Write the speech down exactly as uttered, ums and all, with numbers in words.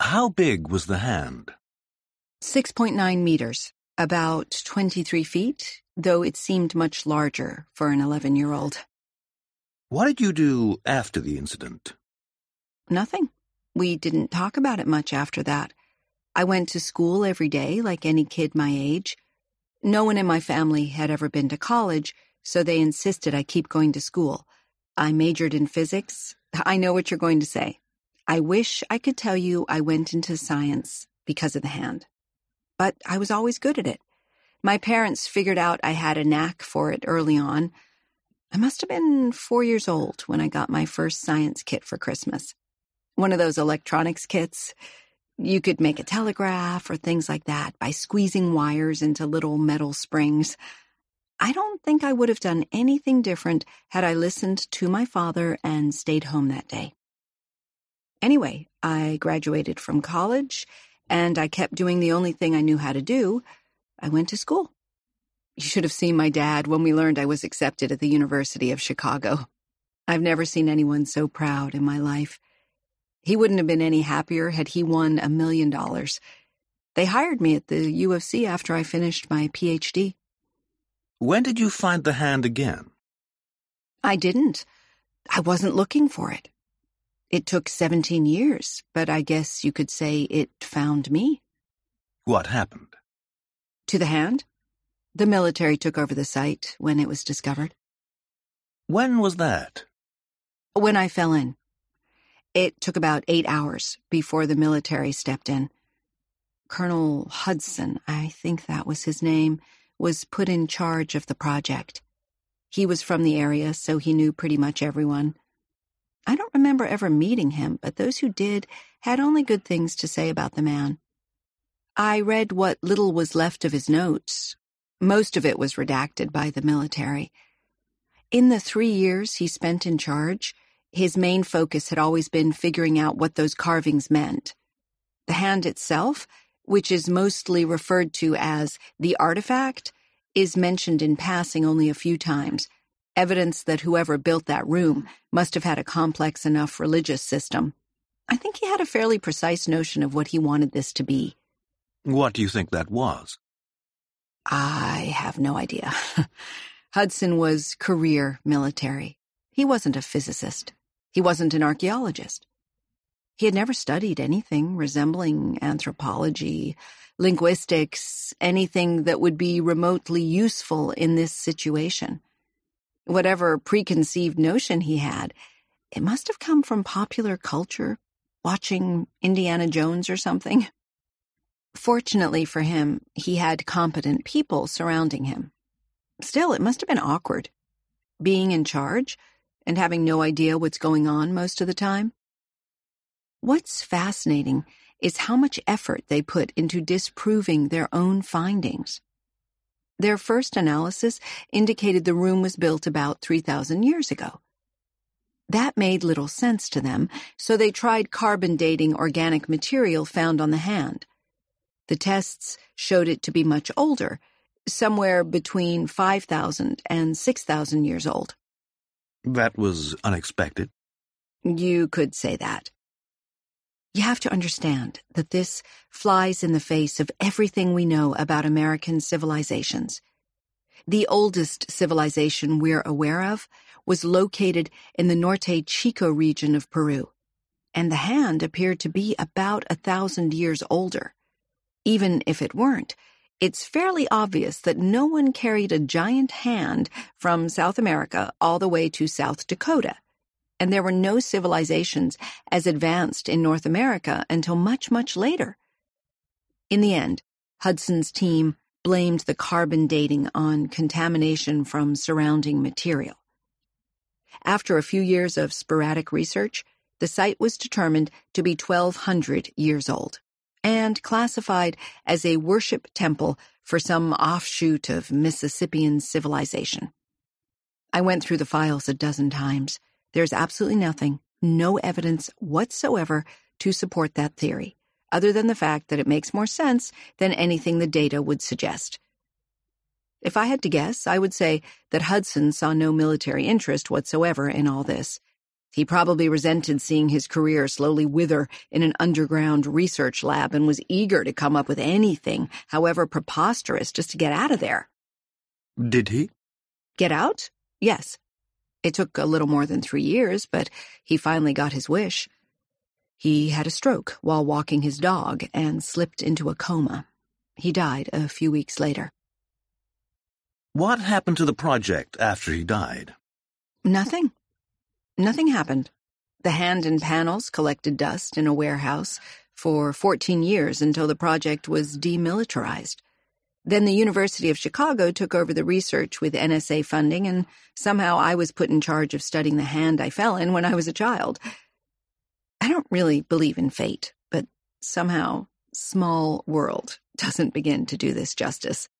How big was the hand? six point nine meters, about twenty-three feet, though it seemed much larger for an eleven-year-old. What did you do after the incident? Nothing. We didn't talk about it much after that. I went to school every day like any kid my age. No one in my family had ever been to college, so they insisted I keep going to school. I majored in physics. I know what you're going to say. I wish I could tell you I went into science because of the hand. But I was always good at it. My parents figured out I had a knack for it early on. I must have been four years old when I got my first science kit for Christmas. One of those electronics kits. You could make a telegraph or things like that by squeezing wires into little metal springs. I don't think I would have done anything different had I listened to my father and stayed home that day. Anyway, I graduated from college, and I kept doing the only thing I knew how to do. I went to school. You should have seen my dad when we learned I was accepted at the University of Chicago. I've never seen anyone so proud in my life. He wouldn't have been any happier had he won a million dollars. They hired me at the U of C after I finished my P H D. When did you find the hand again? I didn't. I wasn't looking for it. It took seventeen years, but I guess you could say it found me. What happened? To the hand? The military took over the site when it was discovered. When was that? When I fell in. It took about eight hours before the military stepped in. Colonel Hudson, I think that was his name, was put in charge of the project. He was from the area, so he knew pretty much everyone. I don't remember ever meeting him, but those who did had only good things to say about the man. I read what little was left of his notes. Most of it was redacted by the military. In the three years he spent in charge, his main focus had always been figuring out what those carvings meant. The hand itself, which is mostly referred to as the artifact, is mentioned in passing only a few times, evidence that whoever built that room must have had a complex enough religious system. I think he had a fairly precise notion of what he wanted this to be. What do you think that was? I have no idea. Hudson was career military. He wasn't a physicist. He wasn't an archaeologist. He had never studied anything resembling anthropology, linguistics, anything that would be remotely useful in this situation. Whatever preconceived notion he had, it must have come from popular culture, watching Indiana Jones or something. Fortunately for him, he had competent people surrounding him. Still, it must have been awkward, being in charge and having no idea what's going on most of the time. What's fascinating is how much effort they put into disproving their own findings. Their first analysis indicated the room was built about three thousand years ago. That made little sense to them, so they tried carbon dating organic material found on the hand. The tests showed it to be much older, somewhere between five thousand and six thousand years old. That was unexpected. You could say that. You have to understand that this flies in the face of everything we know about American civilizations. The oldest civilization we're aware of was located in the Norte Chico region of Peru, and the hand appeared to be about a thousand years older. Even if it weren't, it's fairly obvious that no one carried a giant hand from South America all the way to South Dakota, and there were no civilizations as advanced in North America until much, much later. In the end, Hudson's team blamed the carbon dating on contamination from surrounding material. After a few years of sporadic research, the site was determined to be twelve hundred years old and classified as a worship temple for some offshoot of Mississippian civilization. I went through the files a dozen times. There's absolutely nothing, no evidence whatsoever to support that theory, other than the fact that it makes more sense than anything the data would suggest. If I had to guess, I would say that Hudson saw no military interest whatsoever in all this. He probably resented seeing his career slowly wither in an underground research lab and was eager to come up with anything, however preposterous, just to get out of there. Did he? Get out? Yes. It took a little more than three years, but he finally got his wish. He had a stroke while walking his dog and slipped into a coma. He died a few weeks later. What happened to the project after he died? Nothing. Nothing happened. The hand and panels collected dust in a warehouse for fourteen years until the project was demilitarized. Then the University of Chicago took over the research with N S A funding, and somehow I was put in charge of studying the hand I fell in when I was a child. I don't really believe in fate, but somehow Small World doesn't begin to do this justice.